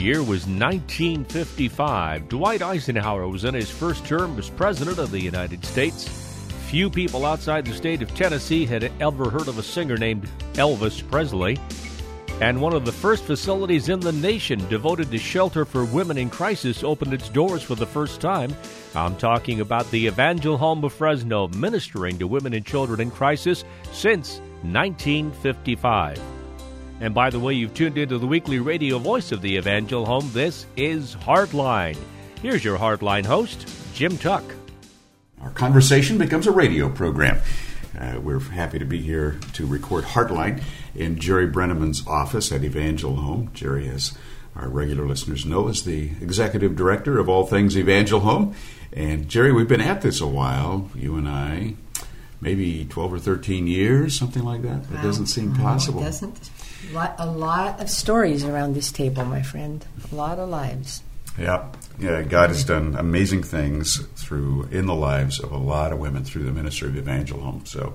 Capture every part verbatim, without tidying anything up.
year was nineteen fifty-five. Dwight Eisenhower was in his first term as President of the United States. Few people outside the state of Tennessee had ever heard of a singer named Elvis Presley. And one of the first facilities in the nation devoted to shelter for women in crisis opened its doors for the first time. I'm talking about the Evangel Home of Fresno, ministering to women and children in crisis since nineteen fifty-five. And by the way, you've tuned into the weekly radio voice of the Evangel Home. This is Heartline. Here's your Heartline host, Jim Tuck. Our conversation becomes a radio program. Uh, we're happy to be here to record Heartline in Jerry Brenneman's office at Evangel Home. Jerry, as our regular listeners know, is the executive director of all things Evangel Home. And Jerry, we've been at this a while, you and I, maybe twelve or thirteen years, something like that. It wow. doesn't seem possible. No, it doesn't. A lot, a lot of stories around this table, my friend. A lot of lives. Yeah. Yeah, God has done amazing things through in the lives of a lot of women through the ministry of Evangel Home. So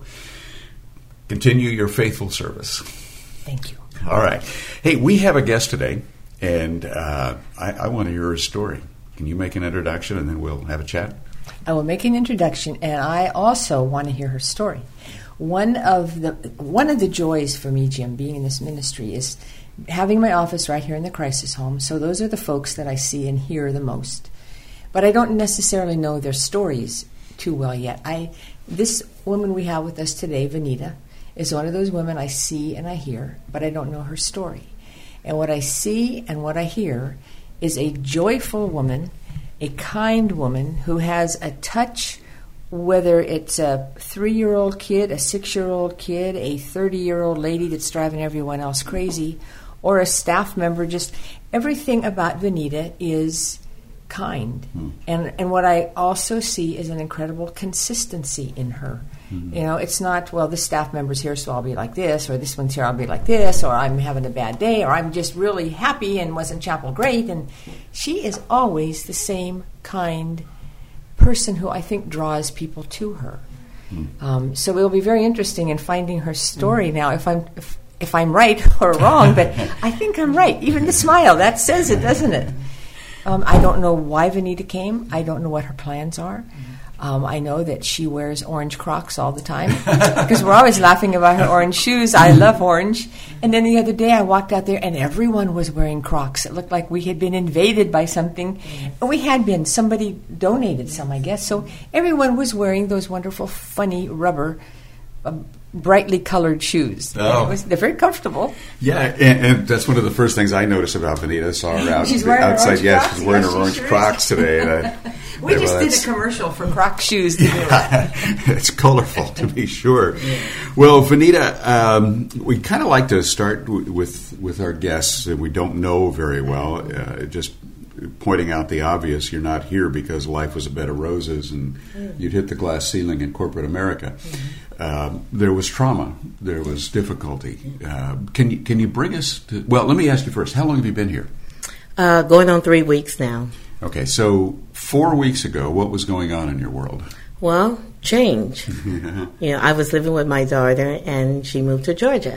continue your faithful service. Thank you. All right. Hey, we have a guest today, and uh, I, I want to hear her story. Can you make an introduction, and then we'll have a chat? I will make an introduction, and I also want to hear her story. One of the one of the joys for me, Jim, being in this ministry is having my office right here in the crisis home. So those are the folks that I see and hear the most. But I don't necessarily know their stories too well yet. I this woman we have with us today, Vanita, is one of those women I see and I hear, but I don't know her story. And what I see and what I hear is a joyful woman, a kind woman who has a touch, whether it's a three-year-old kid, a six-year-old kid, a thirty-year-old lady that's driving everyone else crazy, or a staff member. Just everything about Vanita is kind. Hmm. And and what I also see is an incredible consistency in her. Hmm. You know, it's not, well, this staff member's here, so I'll be like this, or this one's here, I'll be like this, or I'm having a bad day, or I'm just really happy and wasn't chapel great. And she is always the same kind person who I think draws people to her. Hmm. Um, so it'll be very interesting in finding her story hmm. now, if I'm if, if I'm right or wrong, but I think I'm right. Even the smile, that says it, doesn't it? Um, I don't know why Vanita came. I don't know what her plans are. Um, I know that she wears orange Crocs all the time because we're always laughing about her orange shoes. I love orange. And then the other day I walked out there and everyone was wearing Crocs. It looked like we had been invaded by something. And we had been. Somebody donated some, I guess. So everyone was wearing those wonderful, funny rubber, um, brightly colored shoes. Oh. It was, they're very comfortable. Yeah, and, and that's one of the first things I noticed about Vanita. I saw her out she's wearing outside. Her yes, Crocs. she's wearing yes, her orange sure Crocs today. And I, we yeah, just well, did a commercial for Croc shoes. To yeah, it's colorful, to be sure. Yeah. Well, Vanita, um, we kind of like to start w- with with our guests that we don't know very well. Uh, just pointing out the obvious: you're not here because life was a bed of roses, and mm. you'd hit the glass ceiling in corporate America. Mm-hmm. Um, there was trauma. There was difficulty. Uh, can you can you bring us to? Well, let me ask you first. How long have you been here? Uh, going on three weeks now. Okay, so four weeks ago, what was going on in your world? Well, change. You know, I was living with my daughter, and she moved to Georgia.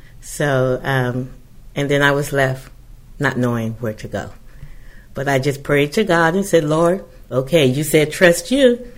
So, um, and then I was left not knowing where to go. But I just prayed to God and said, Lord, okay, you said trust you.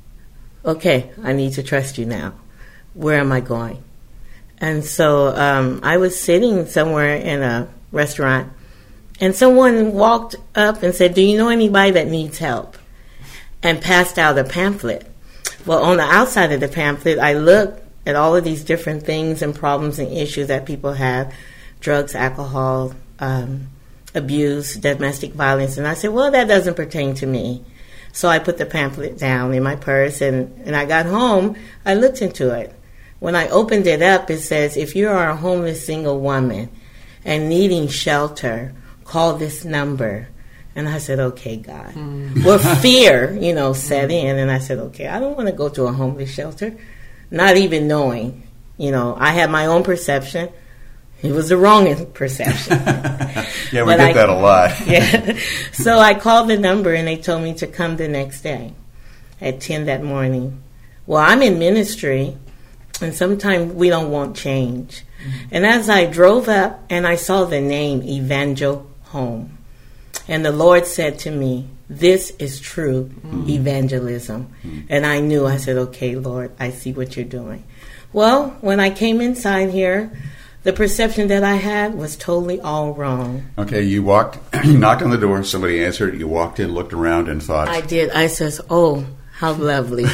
Okay, I need to trust you now. Where am I going? And so um, I was sitting somewhere in a restaurant, and someone walked up and said, do you know anybody that needs help? And passed out a pamphlet. Well, on the outside of the pamphlet, I looked at all of these different things and problems and issues that people have, drugs, alcohol, um, abuse, domestic violence. And I said, well, that doesn't pertain to me. So I put the pamphlet down in my purse, and, and I got home. I looked into it. When I opened it up, it says, if you are a homeless single woman and needing shelter, call this number. And I said, okay, God. Mm. Well, fear, you know, set in. And I said, okay, I don't want to go to a homeless shelter, not even knowing. You know, I had my own perception. It was the wrong perception. Yeah, we but get I, that a lot. Yeah. So I called the number, and they told me to come the next day at ten that morning. Well, I'm in ministry, and sometimes we don't want change. Mm-hmm. And as I drove up, and I saw the name Evangel Home, And the Lord said to me, this is true mm-hmm. evangelism. Mm-hmm. And I knew, I said, okay, Lord, I see what you're doing. Well, when I came inside here, the perception that I had was totally all wrong. Okay, you walked, you knocked on the door, somebody answered, you walked in, looked around, and thought... I did. I says, oh, how lovely.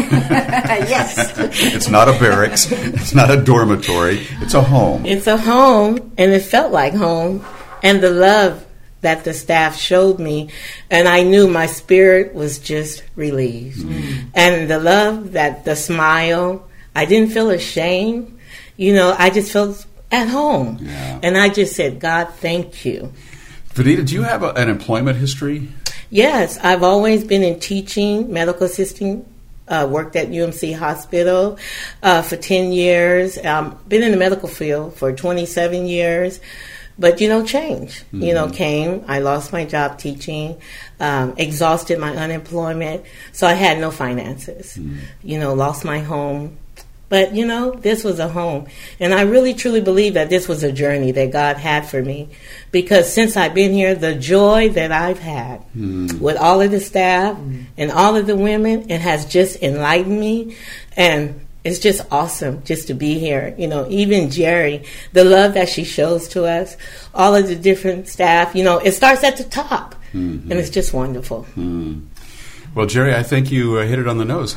Yes. It's not a barracks. It's not a dormitory. It's a home. It's a home, and it felt like home. And the love that the staff showed me, and I knew my spirit was just relieved. Mm. And the love, that the smile, I didn't feel ashamed. You know, I just felt at home. Yeah. And I just said, God, thank you. Vanita, do you have a, an employment history? Yes, I've always been in teaching, medical assisting, uh, worked at U M C Hospital uh, for ten years. Um, been in the medical field for twenty-seven years. But, you know, change, mm-hmm. you know, came. I lost my job teaching, um, exhausted my unemployment. So I had no finances, mm-hmm. you know, lost my home. But, you know, this was a home. And I really, truly believe that this was a journey that God had for me. Because since I've been here, the joy that I've had mm. with all of the staff mm. and all of the women, it has just enlightened me. And it's just awesome just to be here. You know, even Jerry, the love that she shows to us, all of the different staff, you know, it starts at the top. Mm-hmm. And it's just wonderful. Mm. Well, Jerry, I think you uh, hit it on the nose.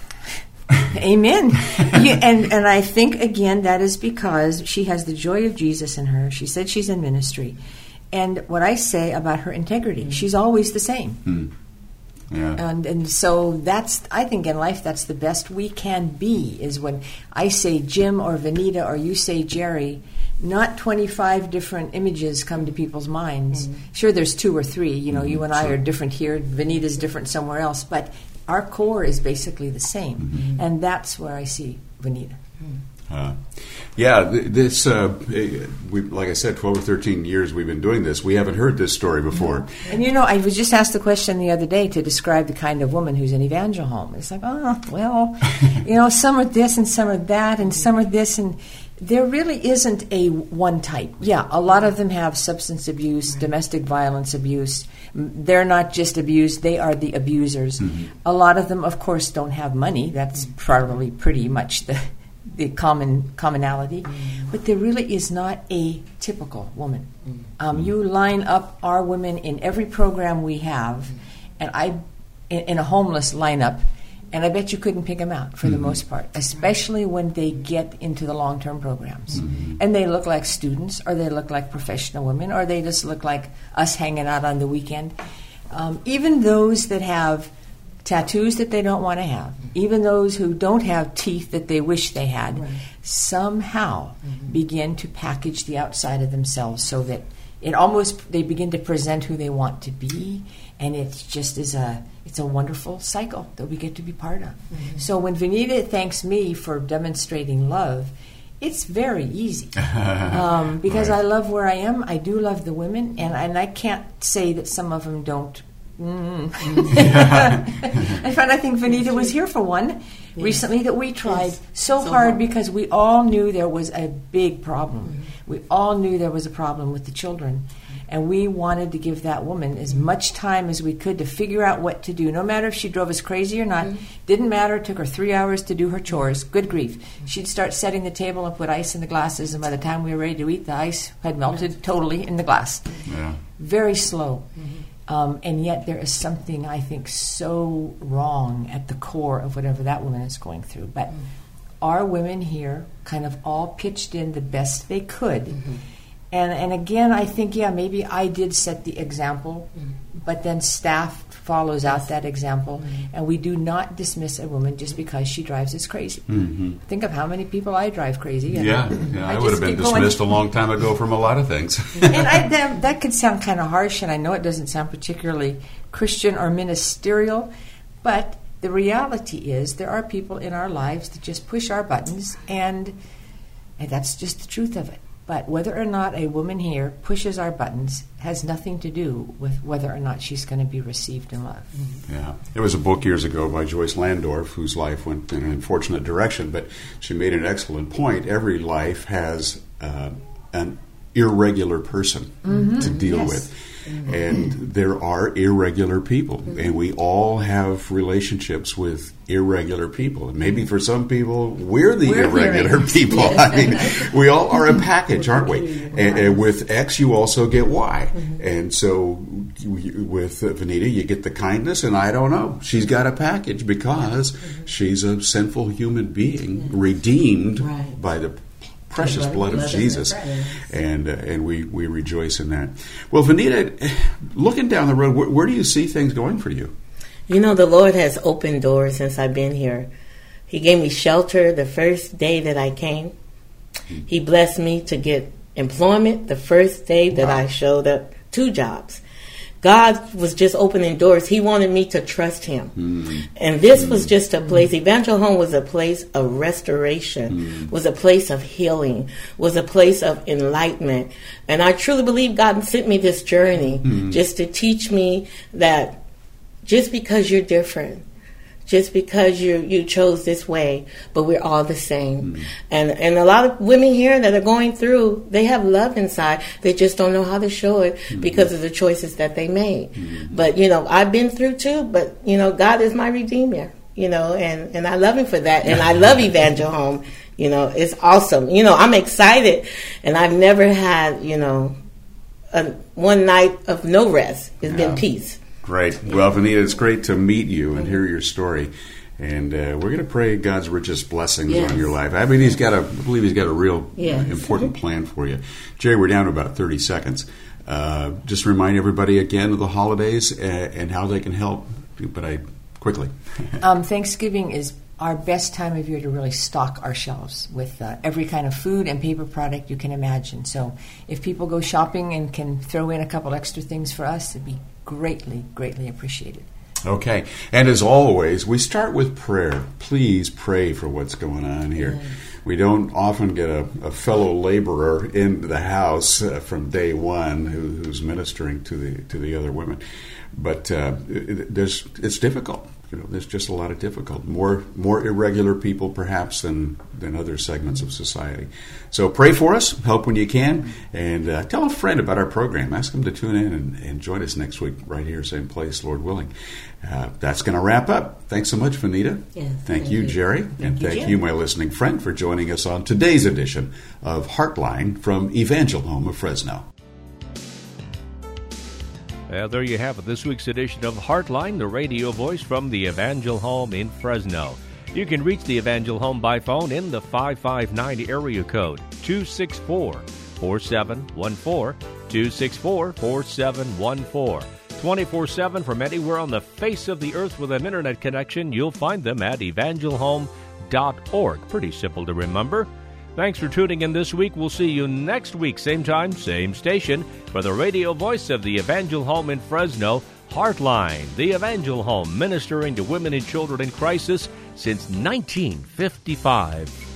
Amen. you, and and I think, again, that is because she has the joy of Jesus in her. She said she's in ministry. And what I say about her integrity, she's always the same. Mm. Yeah. And and so that's, I think in life, that's the best we can be, is when I say Jim or Vanita or you say Jerry, not twenty-five different images come to people's minds. Mm-hmm. Sure, there's two or three. You know, mm-hmm. you and I sure. are different here. Vanita's different somewhere else. But our core is basically the same. Mm-hmm. And that's where I see Vanita. Uh, yeah, th- this, uh, we, like I said, twelve or thirteen years we've been doing this. We haven't heard this story before. Mm-hmm. And, you know, I was just asked the question the other day to describe the kind of woman who's in Evangel Home. It's like, oh, well, you know, some are this and some are that and some are this. And there really isn't a one type. Yeah, a lot of them have substance abuse, right. domestic violence abuse. They're not just abused, they are the abusers. Mm-hmm. A lot of them, of course, don't have money. That's probably pretty much the the common commonality. Mm-hmm. But there really is not a typical woman. Mm-hmm. Um, you line up our women in every program we have, mm-hmm. and I in, in a homeless lineup, and I bet you couldn't pick them out for mm-hmm. the most part, especially when they get into the long-term programs. Mm-hmm. And they look like students, or they look like professional women, or they just look like us hanging out on the weekend. Um, even those that have tattoos that they don't want to have, mm-hmm. even those who don't have teeth that they wish they had, right. somehow mm-hmm. begin to package the outside of themselves so that it almost, they begin to present who they want to be, and it just is a, it's a wonderful cycle that we get to be part of. Mm-hmm. So when Vanita thanks me for demonstrating love, it's very easy um, because right. I love where I am. I do love the women, and, and I can't say that some of them don't. Mm. In fact, I think Vanita was here for one yes. recently that we tried yes. so, so hard, hard because we all knew there was a big problem. Mm-hmm. We all knew there was a problem with the children. And we wanted to give that woman as much time as we could to figure out what to do, no matter if she drove us crazy or not. Mm-hmm. Didn't matter. It took her three hours to do her chores. Good grief. Mm-hmm. She'd start setting the table and put ice in the glasses, and by the time we were ready to eat, the ice had melted mm-hmm. totally in the glass. Yeah. Very slow. Mm-hmm. Um, and yet there is something, I think, so wrong at the core of whatever that woman is going through. But mm-hmm. our women here kind of all pitched in the best they could. Mm-hmm. And and again, I think, yeah, maybe I did set the example, mm-hmm. but then staff follows out that example. Mm-hmm. And we do not dismiss a woman just because she drives us crazy. Mm-hmm. Think of how many people I drive crazy. Yeah, yeah I, I would have been dismissed going. a long time ago from a lot of things. And I, that, that could sound kind of harsh, and I know it doesn't sound particularly Christian or ministerial, but the reality is there are people in our lives that just push our buttons, and, and that's just the truth of it. But whether or not a woman here pushes our buttons has nothing to do with whether or not she's going to be received in love. Mm-hmm. Yeah. There was a book years ago by Joyce Landorf whose life went in an unfortunate direction, but she made an excellent point. Every life has uh, an irregular person mm-hmm. to deal yes. with. Mm-hmm. And there are irregular people, mm-hmm. and we all have relationships with irregular people. And maybe for some people, we're the we're irregular hearing. people. Yes. I mean, we all are a package, aren't we? And, and with X, you also get Y. Mm-hmm. And so you, with Vanita, you get the kindness, and I don't know. She's got a package because mm-hmm. she's a sinful human being, yeah. redeemed right. by the precious blood, blood of Jesus, and uh, and we, we rejoice in that. Well, Vanita, looking down the road, where, where do you see things going for you? You know, the Lord has opened doors since I've been here. He gave me shelter the first day that I came. Mm-hmm. He blessed me to get employment the first day that wow. I showed up, two jobs. God was just opening doors. He wanted me to trust him. Mm. And this mm. was just a place, Evangel Home was a place of restoration, mm. was a place of healing, was a place of enlightenment. And I truly believe God sent me this journey mm. just to teach me that just because you're different, just because you you chose this way, but we're all the same. Mm. And and a lot of women here that are going through, they have love inside. They just don't know how to show it mm. because of the choices that they made. Mm. But, you know, I've been through too, but, you know, God is my Redeemer, you know, and, and I love him for that. And I love Evangel Home. You know, it's awesome. You know, I'm excited, and I've never had, you know, a, one night of no rest. It's yeah. been peace. Great. Well, Vanita, it's great to meet you and hear your story. And uh, we're going to pray God's richest blessings yes. on your life. I mean, he's got a, I believe he's got a real yes. uh, important plan for you. Jerry, we're down to about thirty seconds. Uh, just remind everybody again of the holidays and, and how they can help. But I quickly. um, Thanksgiving is our best time of year to really stock our shelves with uh, every kind of food and paper product you can imagine. So if people go shopping and can throw in a couple extra things for us, it'd be greatly, greatly appreciated. Okay. And as always, we start with prayer. Please pray for what's going on here. Mm. We don't often get a, a fellow laborer into the house uh, from day one who, who's ministering to the to the other women. But uh, it, there's it's difficult. You know, there's just a lot of difficult, more more irregular people perhaps than than other segments of society. So pray for us, help when you can, and uh, tell a friend about our program. Ask them to tune in and, and join us next week right here, same place, Lord willing. Uh, that's going to wrap up. Thanks so much, Vanita. Yes, thank, thank you, you, Jerry, thank and you, thank Jim. you, my listening friend, for joining us on today's edition of Heartline from Evangel Home of Fresno. Well, there you have it, this week's edition of Heartline, the radio voice from the Evangel Home in Fresno. You can reach the Evangel Home by phone in the five five nine area code, two six four, four seven one four, two six four, four seven one four. twenty-four seven from anywhere on the face of the earth with an internet connection, you'll find them at evangel home dot org. Pretty simple to remember. Thanks for tuning in this week. We'll see you next week, same time, same station, for the radio voice of the Evangel Home in Fresno, Heartline, the Evangel Home, ministering to women and children in crisis since nineteen fifty-five.